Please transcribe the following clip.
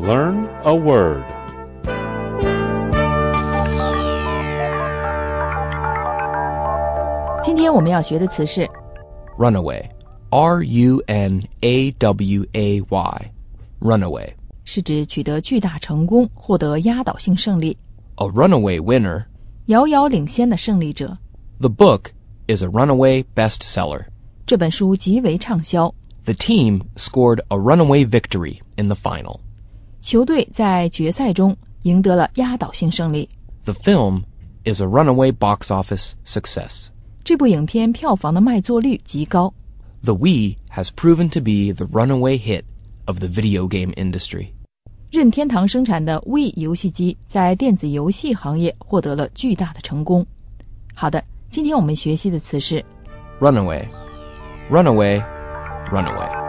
learn a word. 今天我们要学的词是 Runaway. R-U-N-A-W-A-Y. Runaway. 是指取得巨大成功，获得压倒性胜利， A runaway winner. 遥遥领先的胜利者。 The book is a runaway bestseller. 这本书极为畅销， The team scored a runaway victory in the final. 球队在决赛中赢得了压倒性胜利。 The film is a runaway box office success. 这部影片票房的卖座率极高。 The Wii has proven to be the runaway hit of the video game industry. 任天堂生产的 Wii 游戏机在电子游戏行业获得了巨大的成功。好的，今天我们学习的词是 Runaway. Runaway. Runaway.